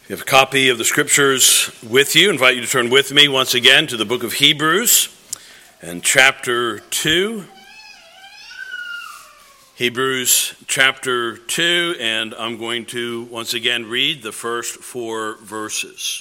You have a copy of the scriptures with you. I invite you to turn with me once again to the book of Hebrews and chapter 2. Hebrews chapter 2, and I'm going to once again read the first 4 verses.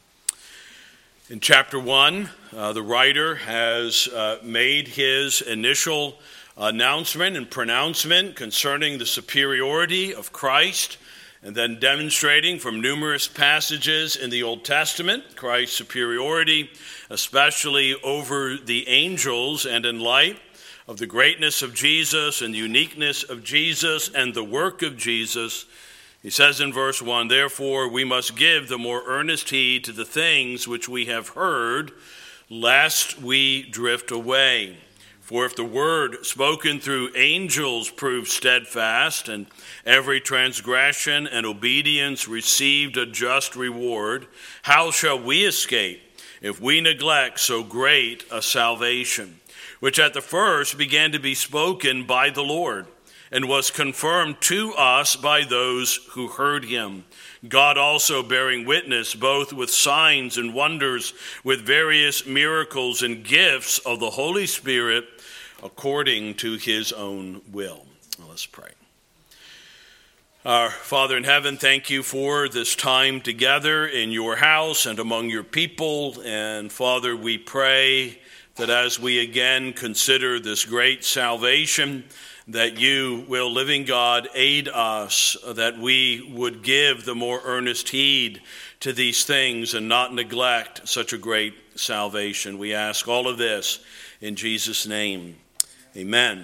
In chapter 1, the writer has made his initial announcement and pronouncement concerning the superiority of Christ, and then demonstrating from numerous passages in the Old Testament Christ's superiority, especially over the angels, and in light of the greatness of Jesus and the uniqueness of Jesus and the work of Jesus. He says in verse 1, "Therefore we must give the more earnest heed to the things which we have heard, lest we drift away. For if the word spoken through angels proved steadfast, and every transgression and obedience received a just reward, how shall we escape if we neglect so great a salvation, which at the first began to be spoken by the Lord, and was confirmed to us by those who heard him, God also bearing witness both with signs and wonders, with various miracles and gifts of the Holy Spirit, according to his own will." Let's pray. Our Father in heaven, thank you for this time together in your house and among your people. And Father, we pray that as we again consider this great salvation, that you will, living God, aid us, that we would give the more earnest heed to these things and not neglect such a great salvation. We ask all of this in Jesus' name. Amen.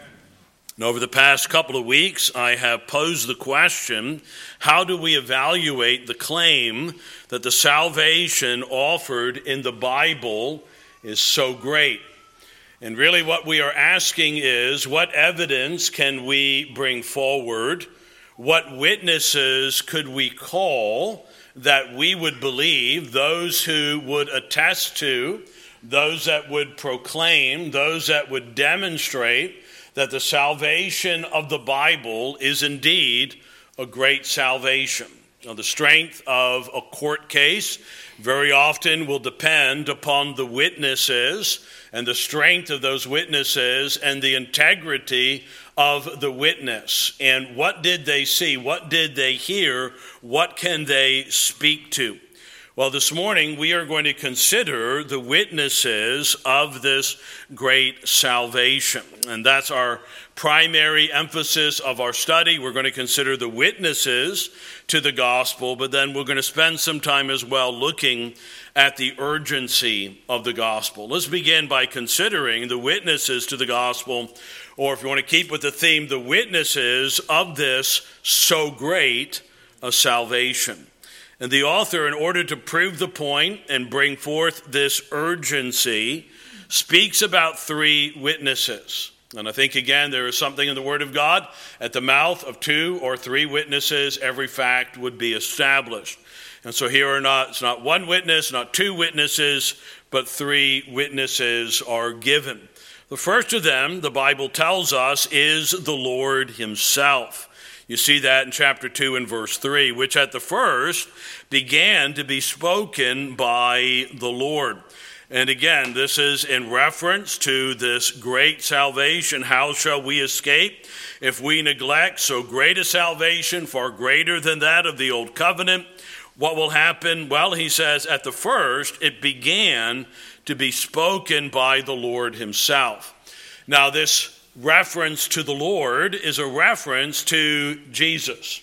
And over the past couple of weeks, I have posed the question, how do we evaluate the claim that the salvation offered in the Bible is so great? And really what we are asking is, what evidence can we bring forward? What witnesses could we call that we would believe, those who would attest to, those that would proclaim, those that would demonstrate that the salvation of the Bible is indeed a great salvation. Now, the strength of a court case very often will depend upon the witnesses and the strength of those witnesses and the integrity of the witness. And what did they see? What did they hear? What can they speak to? Well, this morning we are going to consider the witnesses of this great salvation. And that's our primary emphasis of our study. We're going to consider the witnesses to the gospel, but then we're going to spend some time as well looking at the urgency of the gospel. Let's begin by considering the witnesses to the gospel, or if you want to keep with the theme, the witnesses of this so great a salvation. And the author, in order to prove the point and bring forth this urgency, speaks about 3 witnesses. And I think, again, there is something in the Word of God. At the mouth of 2 or 3 witnesses, every fact would be established. And so here it's not 1 witness, not 2 witnesses, but 3 witnesses are given. The first of them, the Bible tells us, is the Lord himself. You see that in chapter 2 and verse 3, which at the first began to be spoken by the Lord. And again, this is in reference to this great salvation. How shall we escape if we neglect so great a salvation, far greater than that of the old covenant? What will happen? Well, he says, at the first, it began to be spoken by the Lord himself. Now, this reference to the Lord is a reference to Jesus.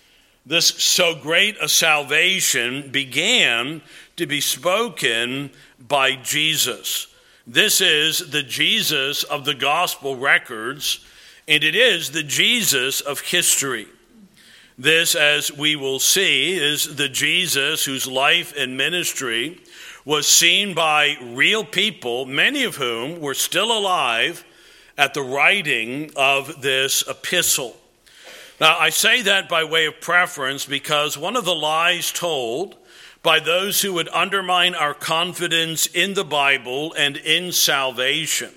This so great a salvation began to be spoken by Jesus. This is the Jesus of the gospel records, and it is the Jesus of history. This, as we will see, is the Jesus whose life and ministry was seen by real people, many of whom were still alive at the writing of this epistle. Now, I say that by way of preference because one of the lies told by those who would undermine our confidence in the Bible and in salvation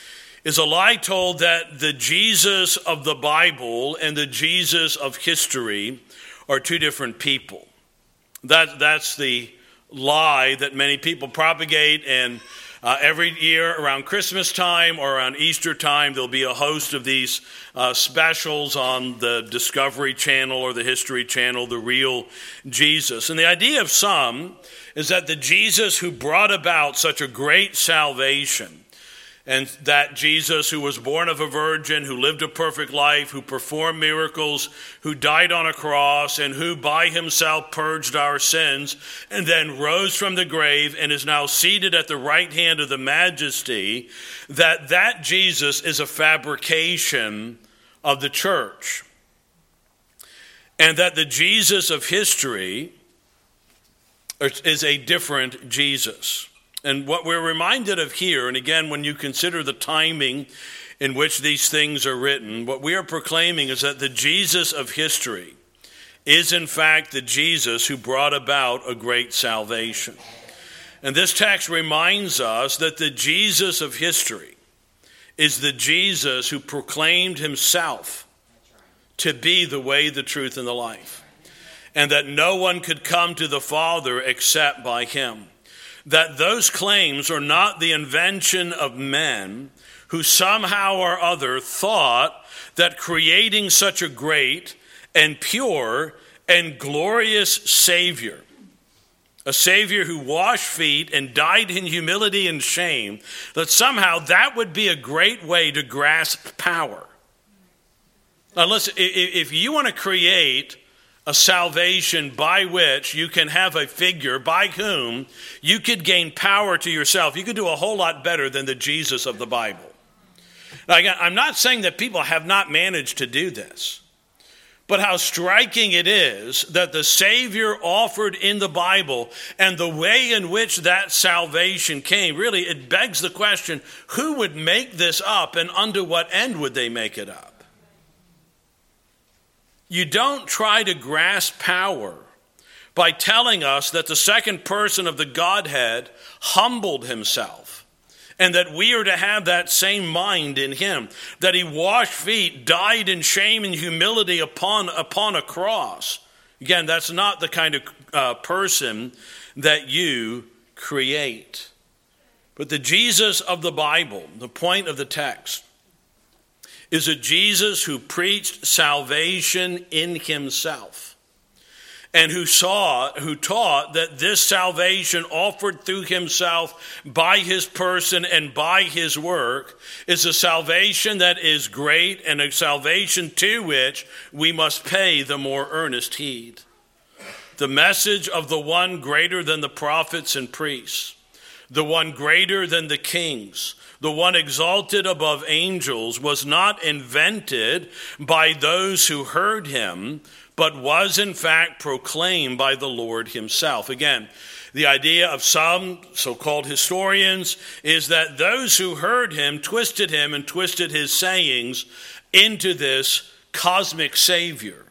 is a lie told that the Jesus of the Bible and the Jesus of history are 2 different people. That's the lie that many people propagate, and every year around Christmas time or around Easter time, there'll be a host of these specials on the Discovery Channel or the History Channel, The Real Jesus. And the idea of some is that the Jesus who brought about such a great salvation, and that Jesus who was born of a virgin, who lived a perfect life, who performed miracles, who died on a cross, and who by himself purged our sins, and then rose from the grave and is now seated at the right hand of the Majesty, that Jesus is a fabrication of the church. And that the Jesus of history is a different Jesus. And what we're reminded of here, and again, when you consider the timing in which these things are written, what we are proclaiming is that the Jesus of history is in fact the Jesus who brought about a great salvation. And this text reminds us that the Jesus of history is the Jesus who proclaimed himself to be the way, the truth, and the life, and that no one could come to the Father except by him. That those claims are not the invention of men who somehow or other thought that creating such a great and pure and glorious Savior, a Savior who washed feet and died in humility and shame, that somehow that would be a great way to grasp power. Now listen, if you want to create a salvation by which you can have a figure by whom you could gain power to yourself, you could do a whole lot better than the Jesus of the Bible. Now, again, I'm not saying that people have not managed to do this, but how striking it is that the Savior offered in the Bible and the way in which that salvation came, really, it begs the question, who would make this up and unto what end would they make it up? You don't try to grasp power by telling us that the second person of the Godhead humbled himself, and that we are to have that same mind in him, that he washed feet, died in shame and humility upon a cross. Again, that's not the kind of person that you create. But the Jesus of the Bible, the point of the text, is a Jesus who preached salvation in himself, and who taught that this salvation offered through himself by his person and by his work is a salvation that is great, and a salvation to which we must pay the more earnest heed. The message of the one greater than the prophets and priests, the one greater than the kings, the one exalted above angels, was not invented by those who heard him, but was in fact proclaimed by the Lord himself. Again, the idea of some so-called historians is that those who heard him and twisted his sayings into this cosmic Savior.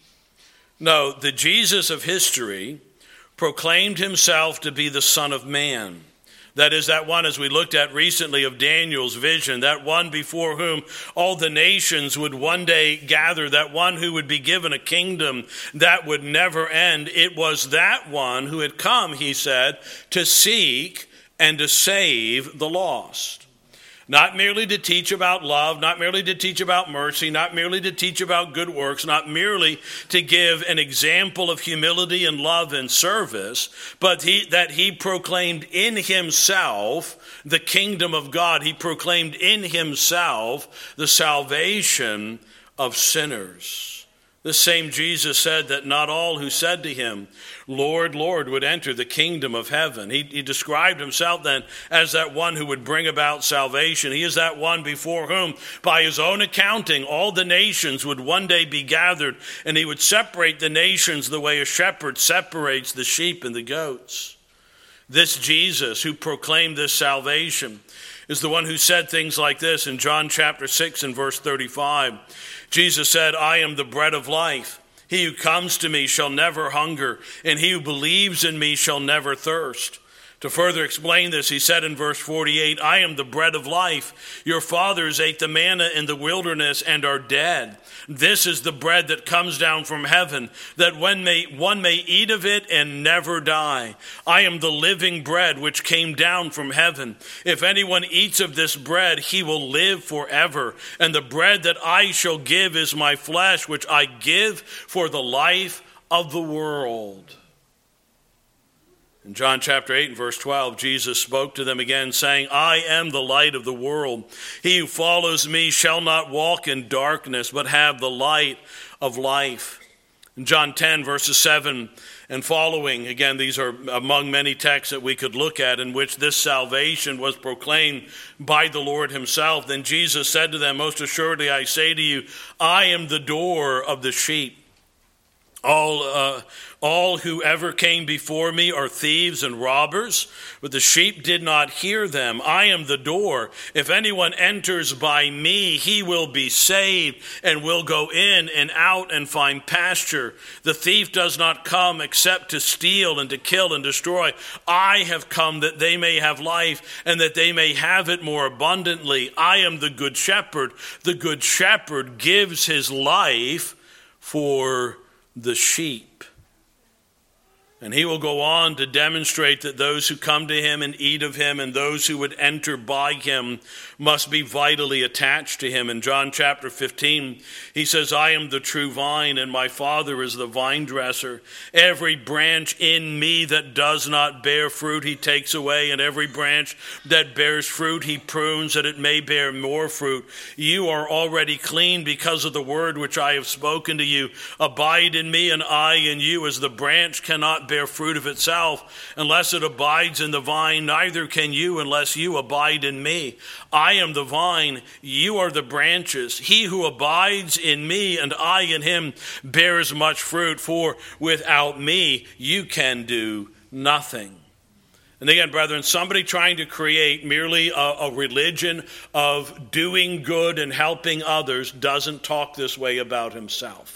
No, the Jesus of history proclaimed himself to be the Son of Man. That is that one, as we looked at recently, of Daniel's vision, that one before whom all the nations would one day gather, that one who would be given a kingdom that would never end. It was that one who had come, he said, to seek and to save the lost. Not merely to teach about love, not merely to teach about mercy, not merely to teach about good works, not merely to give an example of humility and love and service, but that he proclaimed in himself the kingdom of God. He proclaimed in himself the salvation of sinners. The same Jesus said that not all who said to him, Lord, Lord, would enter the kingdom of heaven. He described himself then as that one who would bring about salvation. He is that one before whom, by his own accounting, all the nations would one day be gathered, and he would separate the nations the way a shepherd separates the sheep and the goats. This Jesus who proclaimed this salvation is the one who said things like this in John chapter 6 and verse 35. Jesus said, I am the bread of life. He who comes to me shall never hunger, and he who believes in me shall never thirst. To further explain this, he said in verse 48, I am the bread of life. Your fathers ate the manna in the wilderness and are dead. This is the bread that comes down from heaven, that one may eat of it and never die. I am the living bread which came down from heaven. If anyone eats of this bread, he will live forever. And the bread that I shall give is my flesh, which I give for the life of the world. In John chapter 8 and verse 12, Jesus spoke to them again, saying, I am the light of the world. He who follows me shall not walk in darkness, but have the light of life. In John 10, verses 7 and following, again, these are among many texts that we could look at in which this salvation was proclaimed by the Lord himself. Then Jesus said to them, most assuredly I say to you, I am the door of the sheep. All who ever came before me are thieves and robbers, but the sheep did not hear them. I am the door. If anyone enters by me, he will be saved and will go in and out and find pasture. The thief does not come except to steal and to kill and destroy. I have come that they may have life and that they may have it more abundantly. I am the good shepherd. The good shepherd gives his life for the sheep. And he will go on to demonstrate that those who come to him and eat of him and those who would enter by him must be vitally attached to him. In John chapter 15, he says, I am the true vine and my Father is the vine dresser. Every branch in me that does not bear fruit, he takes away. And every branch that bears fruit, he prunes that it may bear more fruit. You are already clean because of the word which I have spoken to you. Abide in me and I in you, as the branch cannot bear fruit of itself unless it abides in the vine, neither can you unless you abide in me. I am the vine, you are the branches. He who abides in me and I in him bears much fruit, for without me you can do nothing. And again, brethren, somebody trying to create merely a religion of doing good and helping others doesn't talk this way about himself.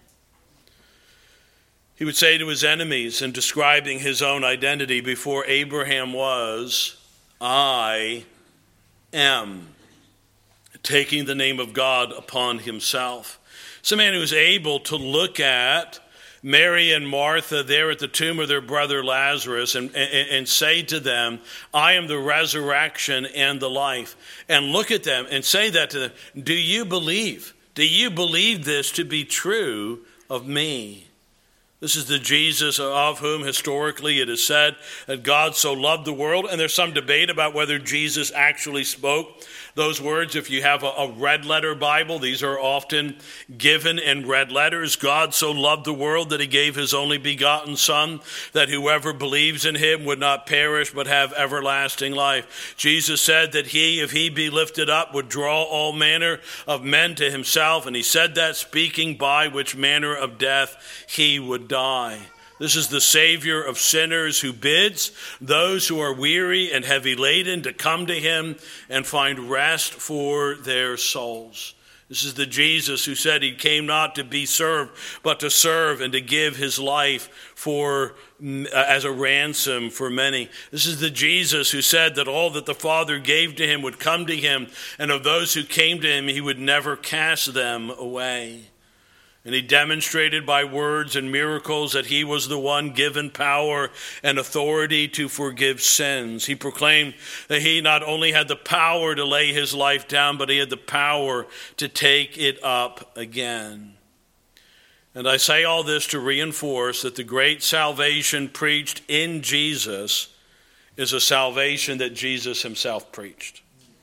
He would say to his enemies in describing his own identity, before Abraham was, I am, taking the name of God upon himself. It's a man who is able to look at Mary and Martha there at the tomb of their brother Lazarus and say to them, I am the resurrection and the life. And look at them and say that to them. Do you believe? Do you believe this to be true of me? This is the Jesus of whom historically it is said that God so loved the world. And there's some debate about whether Jesus actually spoke those words. If you have a red letter Bible, these are often given in red letters. God so loved the world that he gave his only begotten Son, that whoever believes in him would not perish but have everlasting life. Jesus said that he, if he be lifted up, would draw all manner of men to himself. And he said that speaking by which manner of death he would die. This is the Savior of sinners who bids those who are weary and heavy laden to come to him and find rest for their souls. This is the Jesus who said he came not to be served, but to serve and to give his life as a ransom for many. This is the Jesus who said that all that the Father gave to him would come to him, and of those who came to him, he would never cast them away. And he demonstrated by words and miracles that he was the one given power and authority to forgive sins. He proclaimed that he not only had the power to lay his life down, but he had the power to take it up again. And I say all this to reinforce that the great salvation preached in Jesus is a salvation that Jesus himself preached.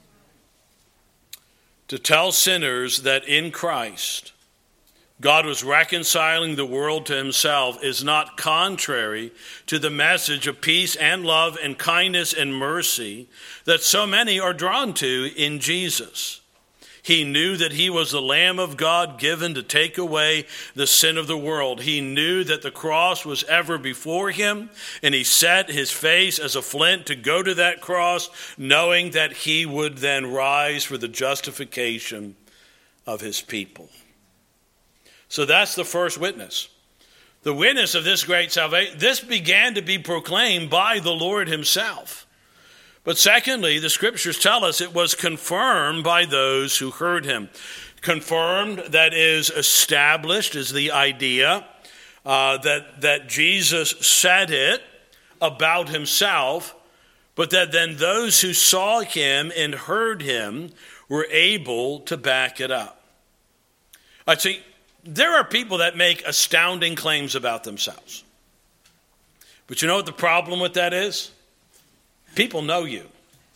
To tell sinners that in Christ God was reconciling the world to himself is not contrary to the message of peace and love and kindness and mercy that so many are drawn to in Jesus. He knew that he was the Lamb of God given to take away the sin of the world. He knew that the cross was ever before him, and he set his face as a flint to go to that cross, knowing that he would then rise for the justification of his people. So that's the first witness. The witness of this great salvation, this began to be proclaimed by the Lord himself. But secondly, the scriptures tell us it was confirmed by those who heard him. Confirmed, that is, established, is the idea that Jesus said it about himself, but that then those who saw him and heard him were able to back it up. I see, there are people that make astounding claims about themselves. But you know what the problem with that is? People know you.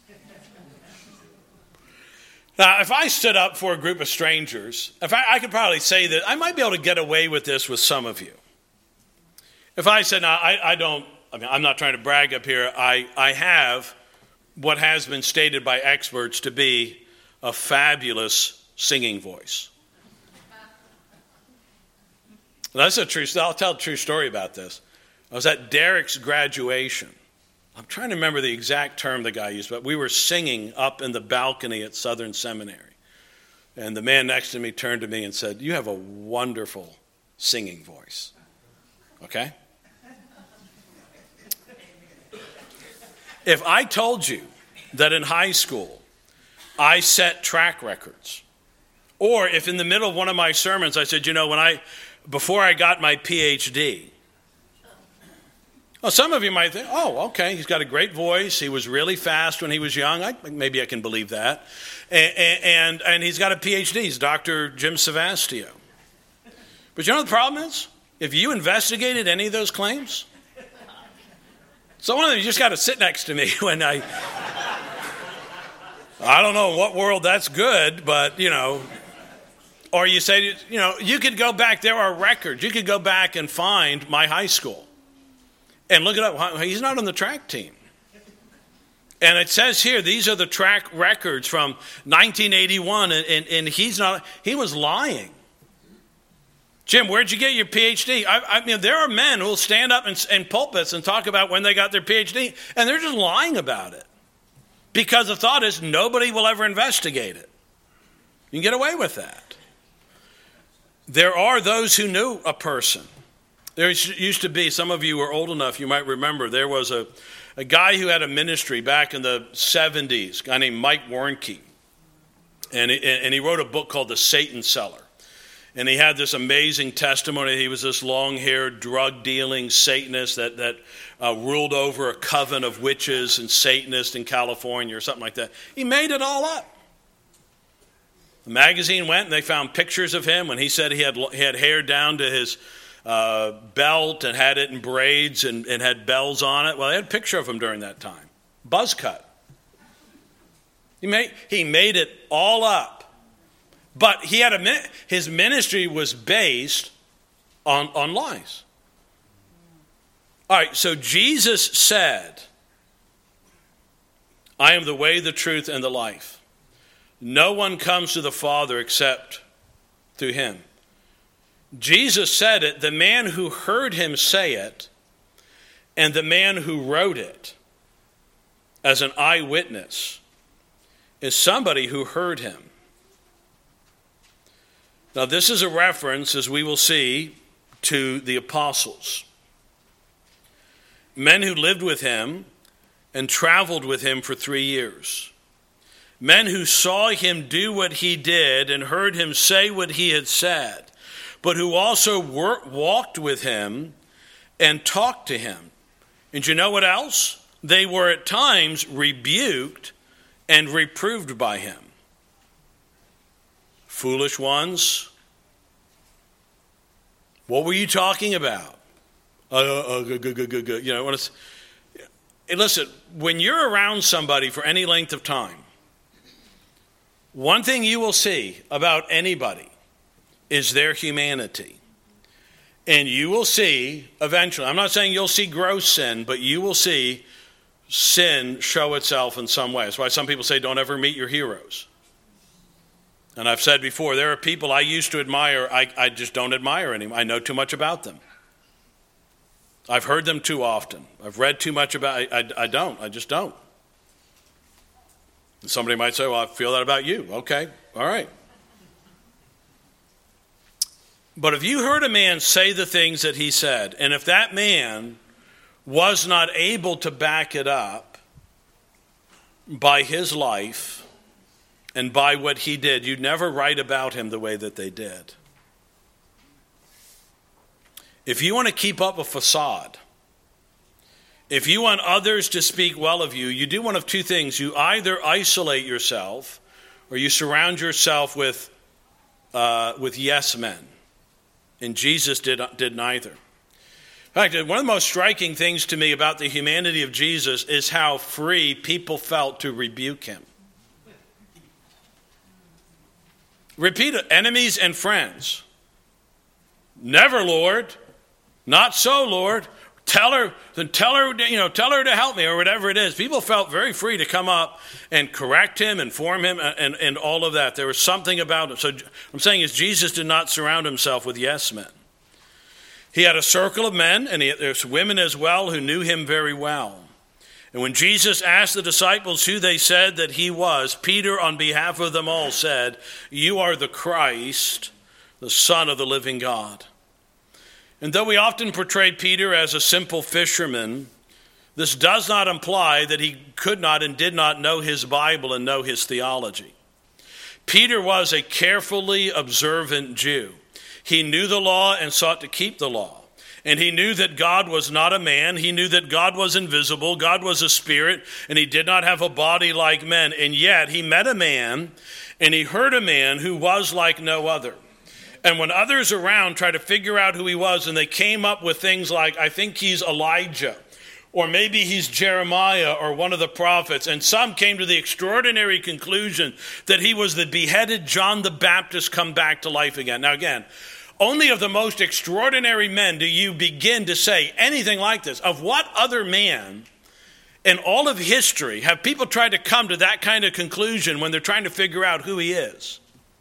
Now, if I stood up for a group of strangers, I could probably say that I might be able to get away with this with some of you. If I said, no, I'm not trying to brag up here. I have what has been stated by experts to be a fabulous singing voice. That's a true story. I'll tell a true story about this. I was at Derek's graduation. I'm trying to remember the exact term the guy used, but we were singing up in the balcony at Southern Seminary. And the man next to me turned to me and said, "You have a wonderful singing voice." Okay? If I told you that in high school I set track records, or if in the middle of one of my sermons I said, before I got my PhD, well, some of you might think, oh, okay, he's got a great voice. He was really fast when he was young. Maybe I can believe that. And he's got a PhD. He's Dr. Jim Savastio. But you know what the problem is? If you investigated any of those claims, some of them you just got to sit next to me when I don't know in what world that's good, but, or you say, you could go back. There are records. You could go back and find my high school and look it up. He's not on the track team. And it says here, these are the track records from 1981, and he was lying. Jim, where'd you get your PhD? I mean, there are men who will stand up in pulpits and talk about when they got their PhD, and they're just lying about it. Because the thought is nobody will ever investigate it. You can get away with that. There are those who knew a person. There used to be, some of you are old enough, you might remember, there was a guy who had a ministry back in the 70s, a guy named Mike Warnke. And he wrote a book called The Satan Seller. And he had this amazing testimony. He was this long-haired, drug-dealing Satanist that ruled over a coven of witches and Satanists in California or something like that. He made it all up. The magazine went and they found pictures of him when he said he had hair down to his belt and had it in braids and had bells on it. Well, they had a picture of him during that time. Buzz cut. He made it all up. But his ministry was based on lies. All right, so Jesus said, "I am the way, the truth, and the life. No one comes to the Father except through him." Jesus said it. The man who heard him say it and the man who wrote it as an eyewitness is somebody who heard him. Now, this is a reference, as we will see, to the apostles. Men who lived with him and traveled with him for 3 years. Men who saw him do what he did and heard him say what he had said, but who also walked with him and talked to him. And you know what else? They were at times rebuked and reproved by him. Foolish ones, what were you talking about? Good. Listen, when you're around somebody for any length of time, one thing you will see about anybody is their humanity. And you will see eventually, I'm not saying you'll see gross sin, but you will see sin show itself in some way. That's why some people say don't ever meet your heroes. And I've said before, there are people I used to admire, I just don't admire anymore. I know too much about them. I've heard them too often. I've read too much about I just don't. And somebody might say, well, I feel that about you. Okay, all right. But if you heard a man say the things that he said, and if that man was not able to back it up by his life and by what he did, you'd never write about him the way that they did. If you want to keep up a facade, if you want others to speak well of you, you do one of two things. You either isolate yourself or you surround yourself with yes men. And Jesus did neither. In fact, one of the most striking things to me about the humanity of Jesus is how free people felt to rebuke him. Repeat it, enemies and friends. Never, Lord. Not so, Lord. Tell her to help me, or whatever it is. People felt very free to come up and correct him, inform him, and all of that. There was something about him. So I'm saying is Jesus did not surround himself with yes men. He had a circle of men, and there's women as well who knew him very well. And when Jesus asked the disciples who they said that he was, Peter, on behalf of them all, said, "You are the Christ, the Son of the living God." And though we often portray Peter as a simple fisherman, this does not imply that he could not and did not know his Bible and know his theology. Peter was a carefully observant Jew. He knew the law and sought to keep the law. And he knew that God was not a man. He knew that God was invisible. God was a spirit, and he did not have a body like men. And yet he met a man, and he heard a man who was like no other. And when others around tried to figure out who he was, and they came up with things like, I think he's Elijah, or maybe he's Jeremiah or one of the prophets, and some came to the extraordinary conclusion that he was the beheaded John the Baptist come back to life again. Now again, only of the most extraordinary men do you begin to say anything like this. Of what other man in all of history have people tried to come to that kind of conclusion when they're trying to figure out who he is?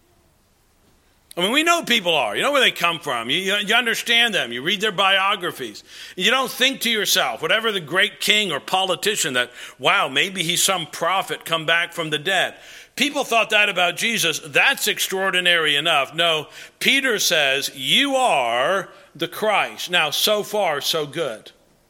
I mean, we know people are. You know where they come from. You understand them. You read their biographies. You don't think to yourself, whatever the great king or politician, that, wow, maybe he's some prophet come back from the dead. People thought that about Jesus. That's extraordinary enough. No, Peter says, you are the Christ. Now, so far, so good.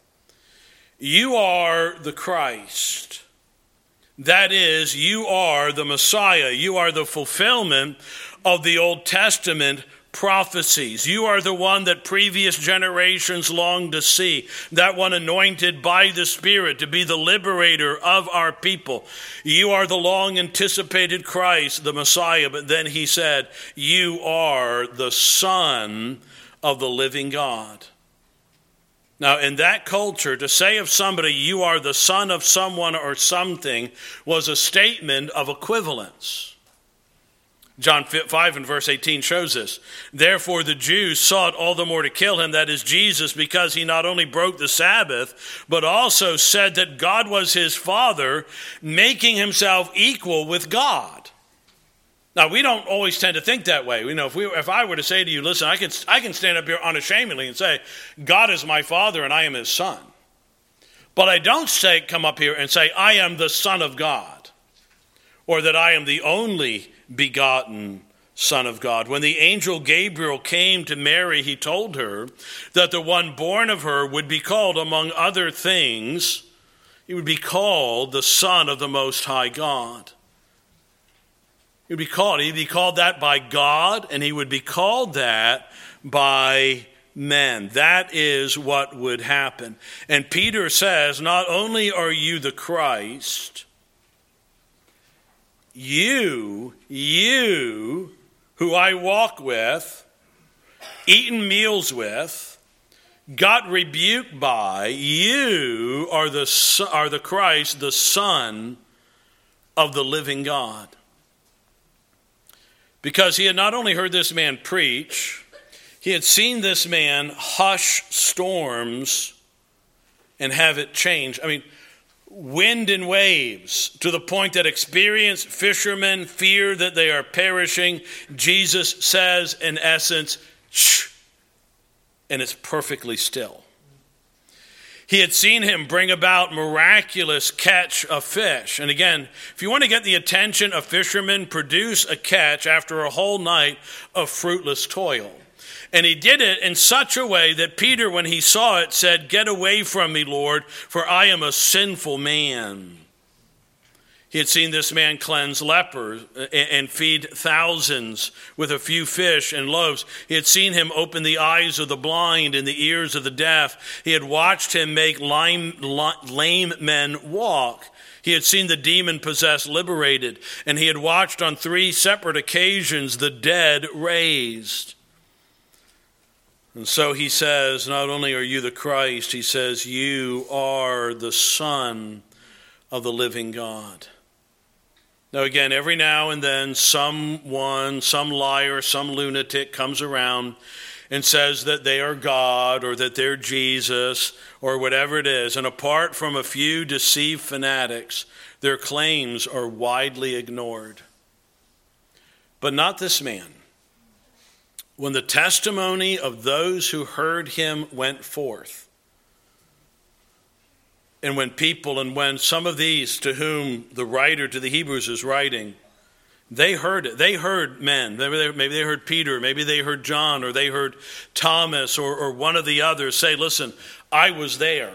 You are the Christ. That is, you are the Messiah. You are the fulfillment of the Old Testament prophecies. You are the one that previous generations longed to see, that one anointed by the Spirit to be the liberator of our people. You are the long anticipated Christ, the Messiah. But then he said, you are the Son of the living God. Now, in that culture, to say of somebody, you are the son of someone or something, was a statement of equivalence. John 5 and verse 18 shows this. Therefore the Jews sought all the more to kill him, that is Jesus, because he not only broke the Sabbath, but also said that God was his Father, making himself equal with God. Now, we don't always tend to think that way. You know, if I were to say to you, listen, I can stand up here unashamedly and say, God is my Father and I am his Son. But I don't come up here and say, I am the Son of God, or that I am the only begotten Son of God. When the angel Gabriel came to Mary, he told her that the one born of her would be called, among other things, he would be called the Son of the Most High God. He'd be called that by God, and he would be called that by men. That is what would happen. And Peter says, not only are you the Christ, you who I walk with, eaten meals with, got rebuked by, you are the Christ, the Son of the living God. Because he had not only heard this man preach, he had seen this man hush storms and have it change. I mean, wind and waves, to the point that experienced fishermen fear that they are perishing. Jesus says, in essence, shh, and it's perfectly still. He had seen him bring about miraculous catch of fish. And again, if you want to get the attention of fishermen, produce a catch after a whole night of fruitless toil. And he did it in such a way that Peter, when he saw it, said, "Get away from me, Lord, for I am a sinful man." He had seen this man cleanse lepers and feed thousands with a few fish and loaves. He had seen him open the eyes of the blind and the ears of the deaf. He had watched him make lame men walk. He had seen the demon-possessed liberated, and he had watched on 3 separate occasions the dead raised. And so he says, not only are you the Christ, he says, you are the Son of the living God. Now again, every now and then someone, some liar, some lunatic comes around and says that they are God or that they're Jesus or whatever it is. And apart from a few deceived fanatics, their claims are widely ignored. But not this man. When the testimony of those who heard him went forth, and when some of these to whom the writer to the Hebrews is writing, they heard it. They heard men. Maybe they heard Peter, maybe they heard John, or they heard Thomas or one of the others say, listen, I was there.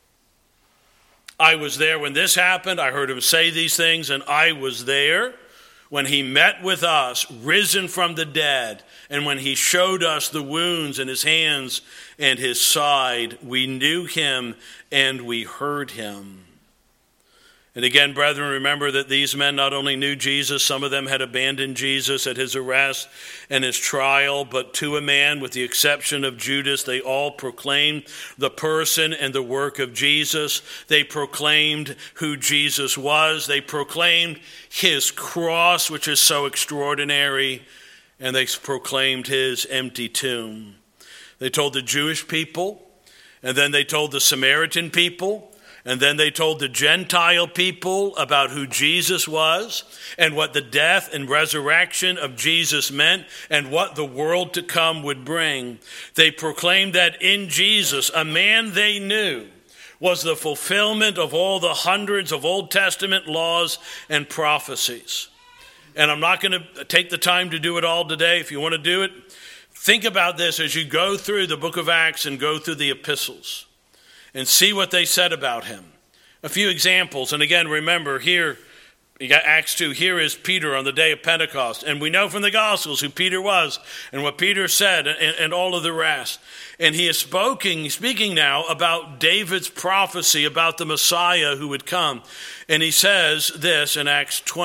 I was there when this happened. I heard him say these things, and I was there when he met with us, risen from the dead, and when he showed us the wounds in his hands and his side. We knew him and we heard him. And again, brethren, remember that these men not only knew Jesus, some of them had abandoned Jesus at his arrest and his trial, but to a man, with the exception of Judas, they all proclaimed the person and the work of Jesus. They proclaimed who Jesus was. They proclaimed his cross, which is so extraordinary, and they proclaimed his empty tomb. They told the Jewish people, and then they told the Samaritan people, and then they told the Gentile people about who Jesus was and what the death and resurrection of Jesus meant and what the world to come would bring. They proclaimed that in Jesus, a man they knew was the fulfillment of all the hundreds of Old Testament laws and prophecies. And I'm not going to take the time to do it all today. If you want to do it, think about this as you go through the book of Acts and go through the epistles and see what they said about him. A few examples. And again, remember here, you got Acts 2. Here is Peter on the day of Pentecost. And we know from the Gospels who Peter was and what Peter said and all of the rest. And he is speaking now about David's prophecy about the Messiah who would come. And he says this in Acts 2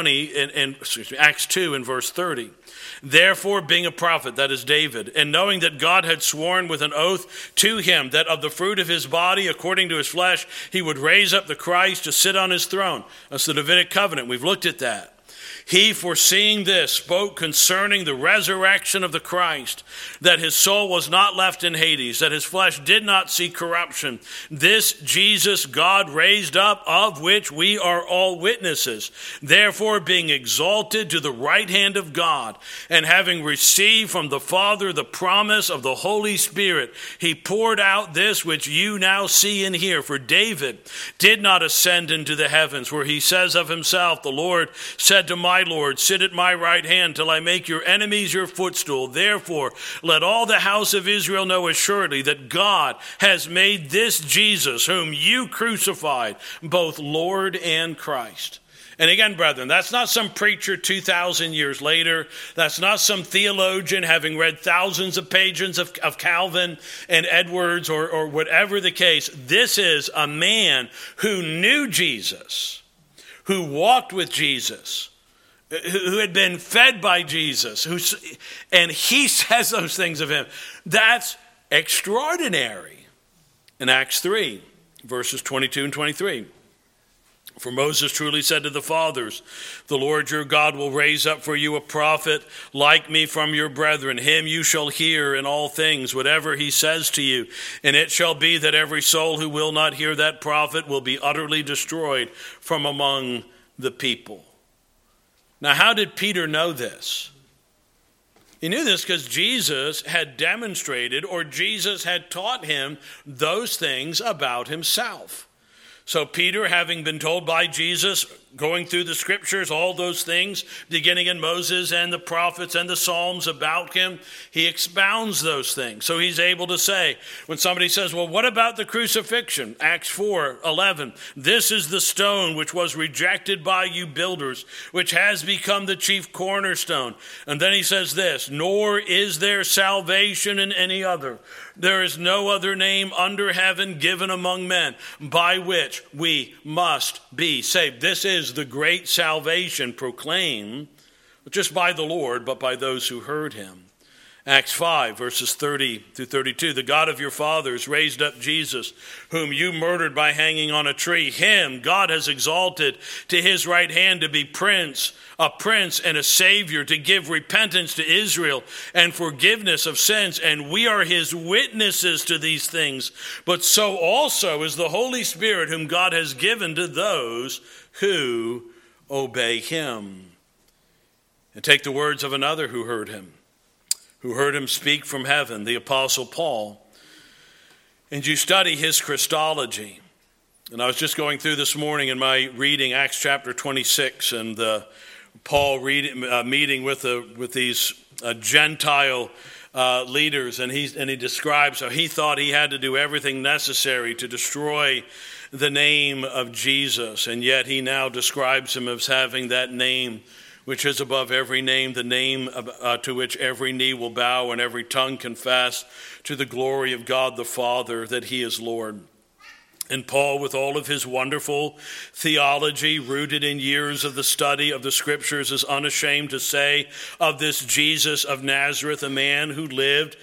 in verse 30. Therefore, being a prophet, that is David, and knowing that God had sworn with an oath to him that of the fruit of his body, according to his flesh, he would raise up the Christ to sit on his throne. That's the Davidic covenant. We've looked at that. He, foreseeing this, spoke concerning the resurrection of the Christ, that his soul was not left in Hades, that his flesh did not see corruption. This Jesus God raised up, of which we are all witnesses. Therefore, being exalted to the right hand of God, and having received from the Father the promise of the Holy Spirit, he poured out this which you now see and hear. For David did not ascend into the heavens, where he says of himself, the Lord said to my Lord, sit at my right hand till I make your enemies your footstool. Therefore, let all the house of Israel know assuredly that God has made this Jesus, whom you crucified, both Lord and Christ. And again, brethren, that's not some preacher 2,000 years later. That's not some theologian having read thousands of pages of Calvin and Edwards or whatever the case. This is a man who knew Jesus, who walked with Jesus, who had been fed by Jesus, and he says those things of him. That's extraordinary. In Acts 3, verses 22 and 23. For Moses truly said to the fathers, the Lord your God will raise up for you a prophet like me from your brethren. Him you shall hear in all things, whatever he says to you. And it shall be that every soul who will not hear that prophet will be utterly destroyed from among the people. Now, how did Peter know this? He knew this because Jesus had demonstrated, or Jesus had taught him those things about himself. So Peter, having been told by Jesus, going through the scriptures, all those things, beginning in Moses and the prophets and the Psalms about him, he expounds those things. So he's able to say, when somebody says, well, what about the crucifixion? Acts 4:11, this is the stone which was rejected by you builders, which has become the chief cornerstone. And then he says this, nor is there salvation in any other. There is no other name under heaven given among men by which we must be saved. This is the great salvation proclaimed, not just by the Lord, but by those who heard him. Acts 5, verses 30 through 32. The God of your fathers raised up Jesus, whom you murdered by hanging on a tree. Him God has exalted to his right hand to be a prince and a savior, to give repentance to Israel and forgiveness of sins. And we are his witnesses to these things. But so also is the Holy Spirit, whom God has given to those who obey him. And take the words of another who heard him speak from heaven, the Apostle Paul. And you study his Christology. And I was just going through this morning in my reading Acts chapter 26, and Paul meeting with these Gentile leaders, and he describes how he thought he had to do everything necessary to destroy the name of Jesus, and yet he now describes him as having that name which is above every name, the name to which every knee will bow and every tongue confess to the glory of God the Father that he is Lord. And Paul, with all of his wonderful theology, rooted in years of the study of the scriptures, is unashamed to say of this Jesus of Nazareth, a man who lived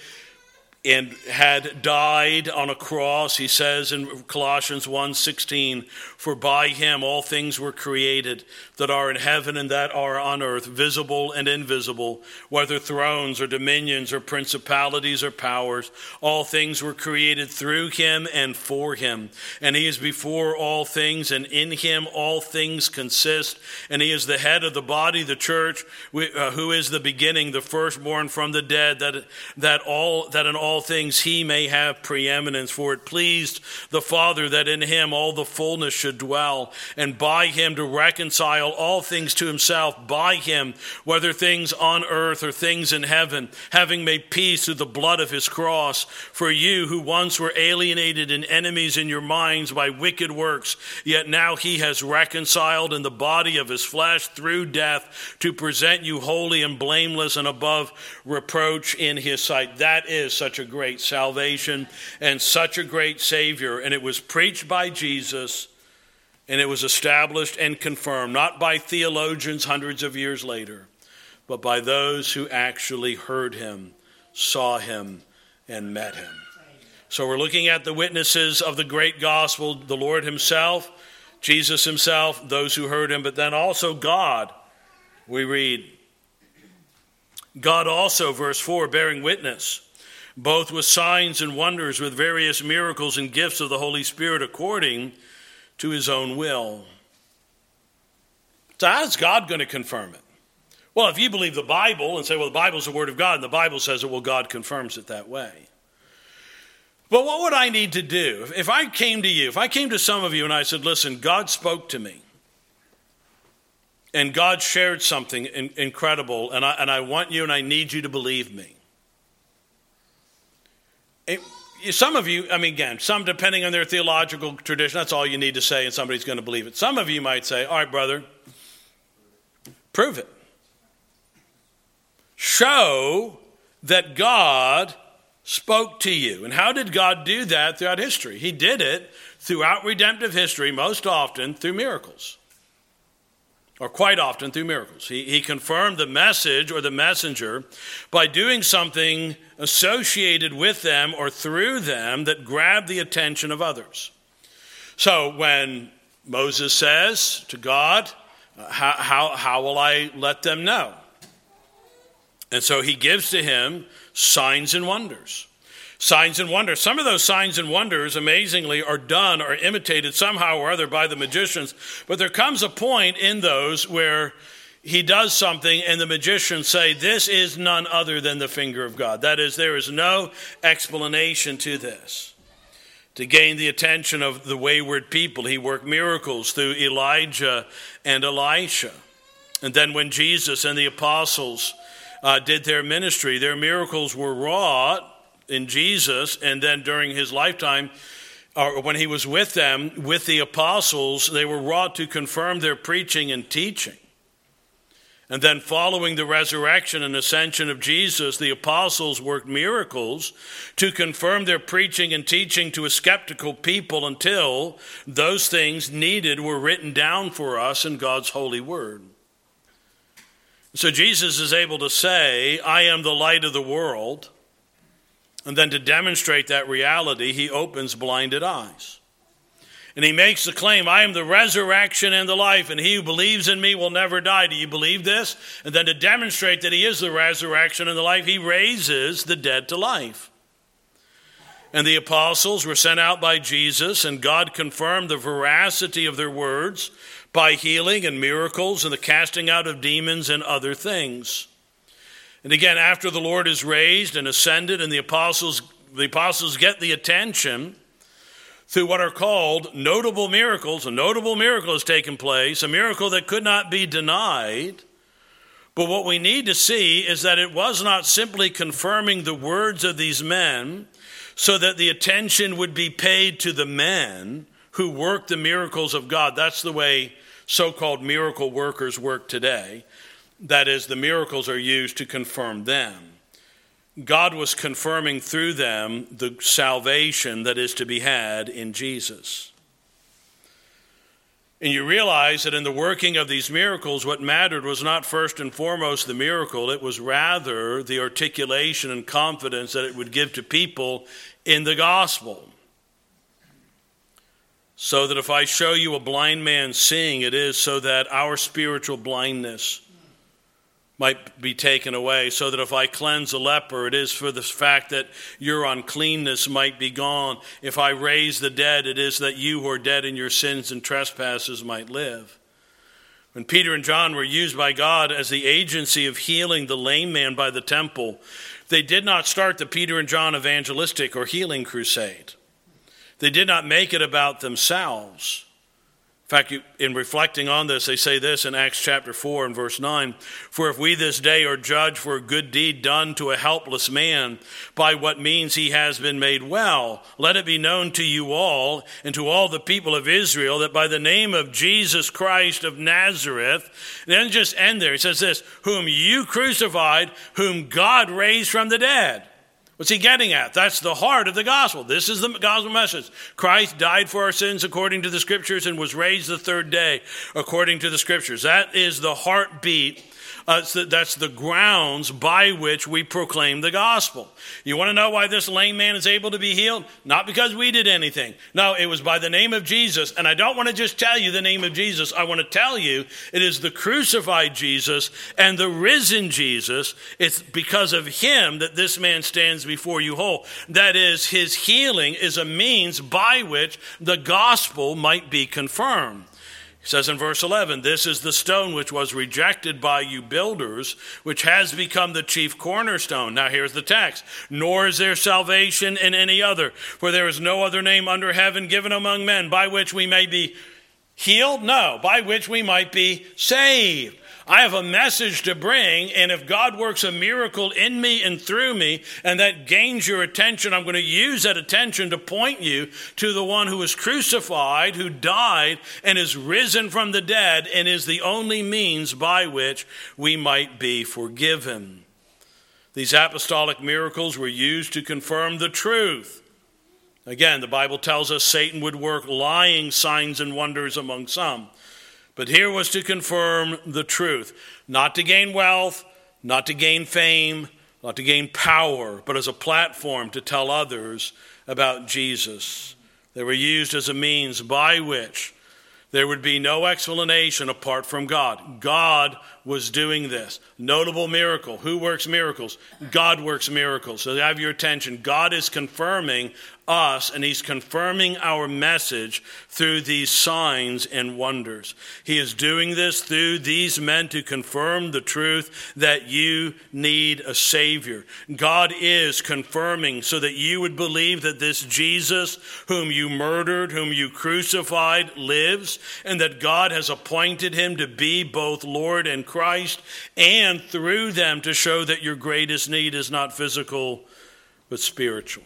and had died on a cross. He says in Colossians 1:16, for by him all things were created that are in heaven and that are on earth, visible and invisible, whether thrones or dominions or principalities or powers. All things were created through him and for him. And he is before all things, and in him all things consist. And he is the head of the body, the church, who is the beginning, the firstborn from the dead, that in all things he may have preeminence. For it pleased the Father that in him all the fullness should dwell, and by him to reconcile all things to himself, by him, whether things on earth or things in heaven, having made peace through the blood of his cross. For you who once were alienated and enemies in your minds by wicked works, yet now he has reconciled in the body of his flesh through death, to present you holy and blameless and above reproach in his sight. That is such a great salvation and such a great Savior. And it was preached by Jesus, and it was established and confirmed, not by theologians hundreds of years later, but by those who actually heard him, saw him, and met him. So we're looking at the witnesses of the great gospel, the Lord himself, Jesus himself, those who heard him, but then also God. We read, God also, verse 4, bearing witness, both with signs and wonders, with various miracles and gifts of the Holy Spirit according to his own will. So how's God going to confirm it? Well, if you believe the Bible and say, well, the Bible's the Word of God, and the Bible says it, well, God confirms it that way. But what would I need to do? If I came to some of you and I said, listen, God spoke to me, and God shared something incredible, and I want you and I need you to believe me. Some of you, some depending on their theological tradition, that's all you need to say and somebody's going to believe it. Some of you might say, all right, brother, prove it. Show that God spoke to you. And how did God do that throughout history? He did it throughout redemptive history, most often through miracles. Or quite often through miracles. He confirmed the message or the messenger by doing something associated with them or through them that grabbed the attention of others. So when Moses says to God, how will I let them know? And so he gives to him signs and wonders. Signs and wonders. Some of those signs and wonders, amazingly, are done or imitated somehow or other by the magicians. But there comes a point in those where he does something and the magicians say, this is none other than the finger of God. That is, there is no explanation to this. to gain the attention of the wayward people. He worked miracles through Elijah and Elisha. And then when Jesus and the apostles did their ministry, their miracles were wrought in Jesus, and then during his lifetime, or when he was with them, with the apostles, they were wrought to confirm their preaching and teaching. And then following the resurrection and ascension of Jesus, the apostles worked miracles to confirm their preaching and teaching to a skeptical people until those things needed were written down for us in God's holy word. So Jesus is able to say, I am the light of the world. And then to demonstrate that reality, he opens blinded eyes. And he makes the claim, I am the resurrection and the life, and he who believes in me will never die. Do you believe this? And then to demonstrate that he is the resurrection and the life, he raises the dead to life. And the apostles were sent out by Jesus, and God confirmed the veracity of their words by healing and miracles and the casting out of demons and other things. And again, after the Lord is raised and ascended, and the apostles get the attention through what are called notable miracles. A notable miracle has taken place, a miracle that could not be denied. But what we need to see is that it was not simply confirming the words of these men so that the attention would be paid to the men who work the miracles of God. That's the way so-called miracle workers work today. That is, the miracles are used to confirm them. God was confirming through them the salvation that is to be had in Jesus. And you realize that in the working of these miracles, what mattered was not first and foremost the miracle. It was rather the articulation and confidence that it would give to people in the gospel. So that if I show you a blind man seeing, it is so that our spiritual blindness might be taken away, so that if I cleanse a leper, it is for the fact that your uncleanness might be gone. If I raise the dead, it is that you who are dead in your sins and trespasses might live. When Peter and John were used by God as the agency of healing the lame man by the temple, they did not start the Peter and John evangelistic or healing crusade. They did not make it about themselves. In fact, in reflecting on this, they say this in Acts chapter 4 and verse 9, for if we this day are judged for a good deed done to a helpless man, by what means he has been made well, let it be known to you all and to all the people of Israel that by the name of Jesus Christ of Nazareth, and then just end there, he says this, whom you crucified, whom God raised from the dead. What's he getting at? That's the heart of the gospel. This is the gospel message. Christ died for our sins according to the scriptures and was raised the third day according to the scriptures. That is the heartbeat. That's the grounds by which we proclaim the gospel. You want to know why this lame man is able to be healed? Not because we did anything. No, it was by the name of Jesus. And I don't want to just tell you the name of Jesus. I want to tell you it is the crucified Jesus and the risen Jesus. It's because of him that this man stands before you whole. That is, his healing is a means by which the gospel might be confirmed. He says in verse 11, this is the stone which was rejected by you builders, which has become the chief cornerstone. Now here's the text. Nor is there salvation in any other, for there is no other name under heaven given among men by which we may be healed? No, by which we might be saved. I have a message to bring, and if God works a miracle in me and through me, and that gains your attention, I'm going to use that attention to point you to the one who was crucified, who died, and is risen from the dead, and is the only means by which we might be forgiven. These apostolic miracles were used to confirm the truth. Again, the Bible tells us Satan would work lying signs and wonders among some. But here was to confirm the truth, not to gain wealth, not to gain fame, not to gain power, but as a platform to tell others about Jesus. They were used as a means by which there would be no explanation apart from God. God was doing this. Notable miracle. Who works miracles? God works miracles. So they have your attention. God is confirming us, and he's confirming our message through these signs and wonders. He is doing this through these men to confirm the truth that you need a Savior. God is confirming so that you would believe that this Jesus, whom you murdered, whom you crucified, lives, and that God has appointed him to be both Lord and Christ, and through them to show that your greatest need is not physical, but spiritual.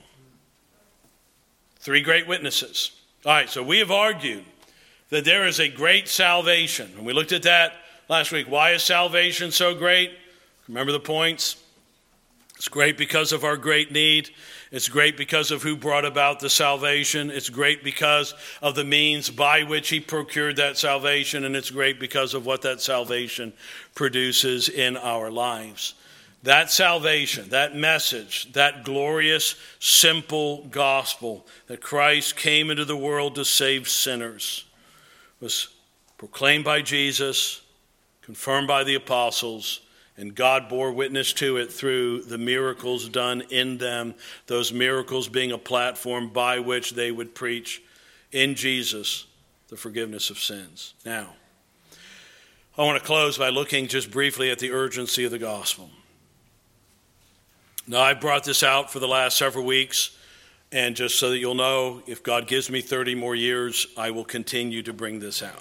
3 great witnesses. All right, so we have argued that there is a great salvation. And we looked at that last week. Why is salvation so great? Remember the points? It's great because of our great need. It's great because of who brought about the salvation. It's great because of the means by which he procured that salvation. And it's great because of what that salvation produces in our lives. That salvation, that message, that glorious, simple gospel that Christ came into the world to save sinners was proclaimed by Jesus, confirmed by the apostles, and God bore witness to it through the miracles done in them, those miracles being a platform by which they would preach in Jesus the forgiveness of sins. Now, I want to close by looking just briefly at the urgency of the gospel. Now, I've brought this out for the last several weeks, and just so that you'll know, if God gives me 30 more years, I will continue to bring this out.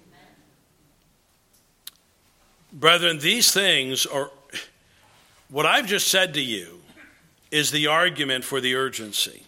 Brethren, these things are, what I've just said to you is the argument for the urgency.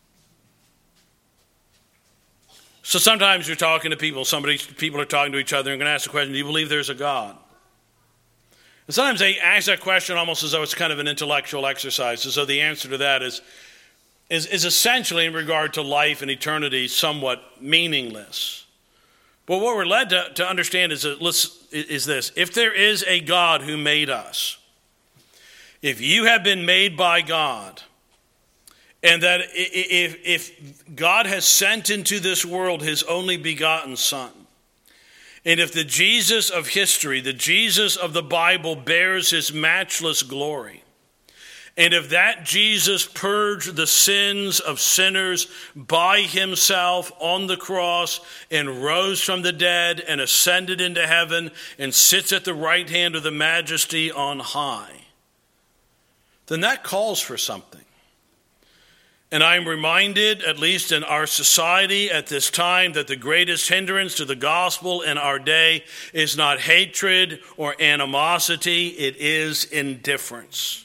So sometimes you're talking to people, people are talking to each other and going to ask the question, do you believe there's a God? And sometimes they ask that question almost as though it's kind of an intellectual exercise, as though the answer to that is essentially, in regard to life and eternity, somewhat meaningless. But what we're led to understand is this. If there is a God who made us, if you have been made by God, and that if God has sent into this world his only begotten Son, and if the Jesus of history, the Jesus of the Bible, bears his matchless glory, and if that Jesus purged the sins of sinners by himself on the cross and rose from the dead and ascended into heaven and sits at the right hand of the Majesty on high, then that calls for something. And I'm reminded, at least in our society at this time, that the greatest hindrance to the gospel in our day is not hatred or animosity, it is indifference.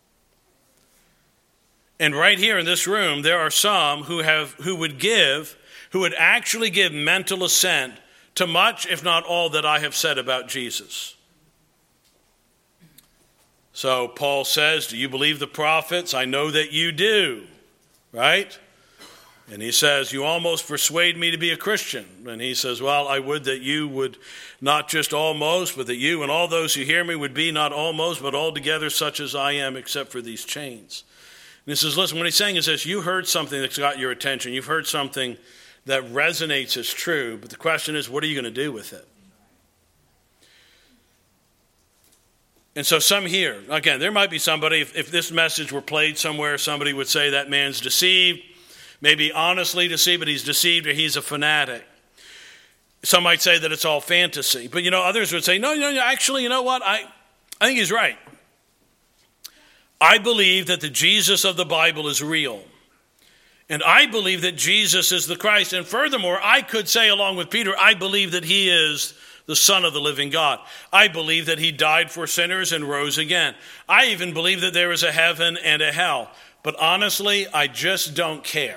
And right here in this room, there are some who would actually give mental assent to much, if not all, that I have said about Jesus. So Paul says, do you believe the prophets? I know that you do. Right? And he says, you almost persuade me to be a Christian. And he says, well, I would that you would not just almost, but that you and all those who hear me would be not almost, but altogether such as I am, except for these chains. And he says, listen, what he's saying is this, you heard something that's got your attention. You've heard something that resonates as true. But the question is, what are you going to do with it? And so some here, again, there might be somebody, if this message were played somewhere, somebody would say that man's deceived, maybe honestly deceived, but he's deceived or he's a fanatic. Some might say that it's all fantasy. But, others would say, no, actually, you know what? I think he's right. I believe that the Jesus of the Bible is real. And I believe that Jesus is the Christ. And furthermore, I could say along with Peter, I believe that he is the Son of the living God. I believe that he died for sinners and rose again. I even believe that there is a heaven and a hell. But honestly, I just don't care.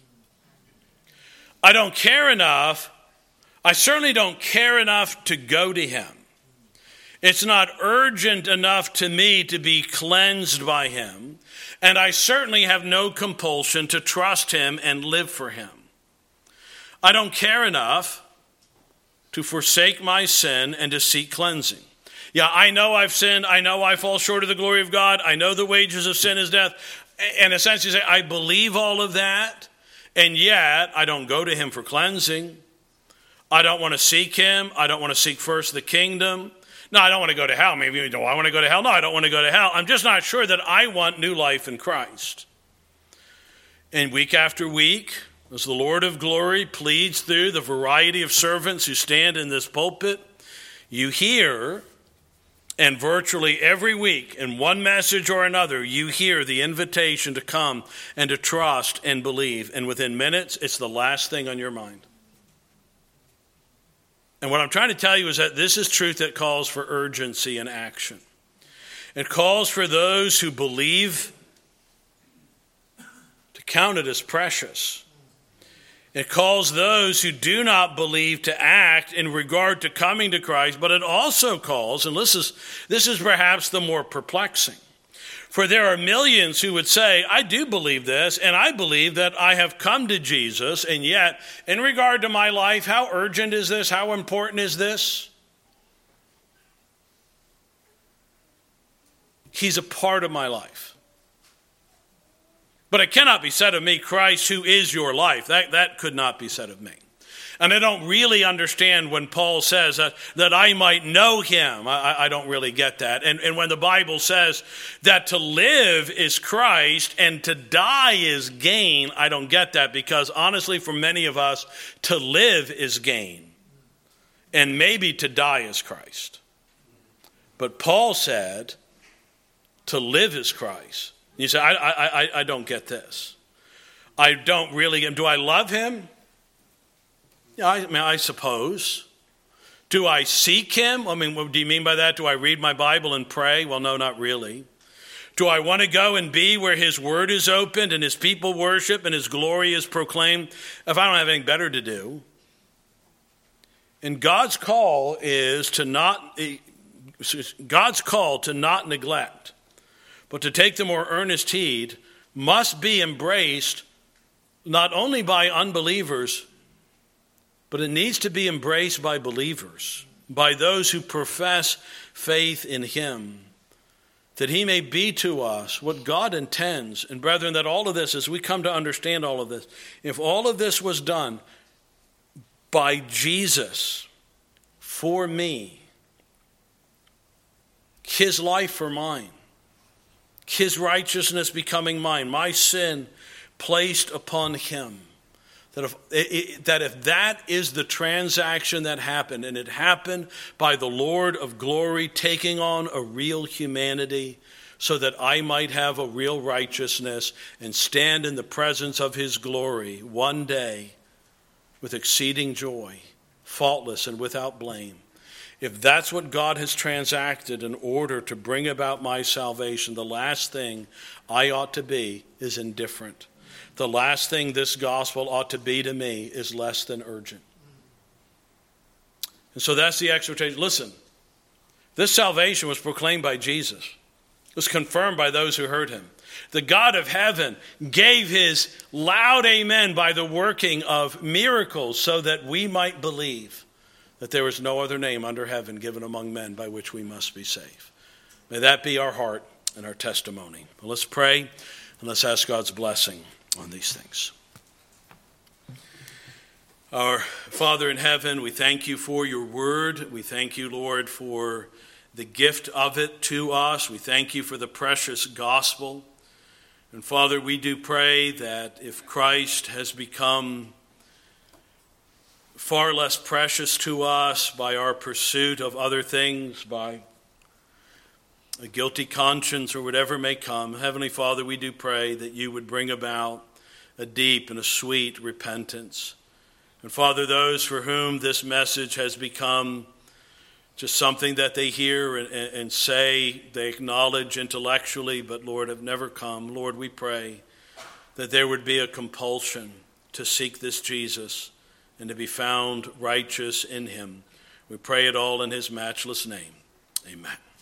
I don't care enough. I certainly don't care enough to go to him. It's not urgent enough to me to be cleansed by him. And I certainly have no compulsion to trust him and live for him. I don't care enough to forsake my sin and to seek cleansing. Yeah, I know I've sinned. I know I fall short of the glory of God. I know the wages of sin is death. And essentially say, I believe all of that, and yet I don't go to him for cleansing. I don't want to seek him. I don't want to seek first the kingdom. No, I don't want to go to hell. Maybe, do I want to go to hell? No, I don't want to go to hell. I'm just not sure that I want new life in Christ. And week after week, as the Lord of glory pleads through the variety of servants who stand in this pulpit, you hear, and virtually every week, in one message or another, you hear the invitation to come and to trust and believe. And within minutes, it's the last thing on your mind. And what I'm trying to tell you is that this is truth that calls for urgency and action. It calls for those who believe to count it as precious. It calls those who do not believe to act in regard to coming to Christ, but it also calls, and this is perhaps the more perplexing, for there are millions who would say, I do believe this, and I believe that I have come to Jesus, and yet, in regard to my life, how urgent is this? How important is this? He's a part of my life. But it cannot be said of me, Christ, who is your life. That could not be said of me. And I don't really understand when Paul says that I might know him. I don't really get that. And when the Bible says that to live is Christ and to die is gain, I don't get that, because honestly, for many of us, to live is gain. And maybe to die is Christ. But Paul said to live is Christ. You say, I don't get this. I don't really. Do I love him? Yeah, I suppose. Do I seek him? What do you mean by that? Do I read my Bible and pray? Well, no, not really. Do I want to go and be where his word is opened and his people worship and his glory is proclaimed if I don't have anything better to do? And God's call to not neglect, but to take the more earnest heed, must be embraced not only by unbelievers, but it needs to be embraced by believers, by those who profess faith in him, that he may be to us what God intends. And brethren, that all of this, as we come to understand all of this, if all of this was done by Jesus for me, his life for mine, his righteousness becoming mine, my sin placed upon him. That if that is the transaction that happened, and it happened by the Lord of glory taking on a real humanity so that I might have a real righteousness and stand in the presence of his glory one day with exceeding joy, faultless and without blame. If that's what God has transacted in order to bring about my salvation, the last thing I ought to be is indifferent. The last thing this gospel ought to be to me is less than urgent. And so that's the exhortation. Listen, this salvation was proclaimed by Jesus. It was confirmed by those who heard him. The God of heaven gave his loud amen by the working of miracles so that we might believe that there is no other name under heaven given among men by which we must be saved. May that be our heart and our testimony. Well, let's pray and let's ask God's blessing on these things. Our Father in heaven, we thank you for your word. We thank you, Lord, for the gift of it to us. We thank you for the precious gospel. And Father, we do pray that if Christ has become far less precious to us by our pursuit of other things, by a guilty conscience or whatever may come, Heavenly Father, we do pray that you would bring about a deep and a sweet repentance. And Father, those for whom this message has become just something that they hear and say, they acknowledge intellectually, but Lord, have never come, Lord, we pray that there would be a compulsion to seek this Jesus and to be found righteous in him. We pray it all in his matchless name. Amen.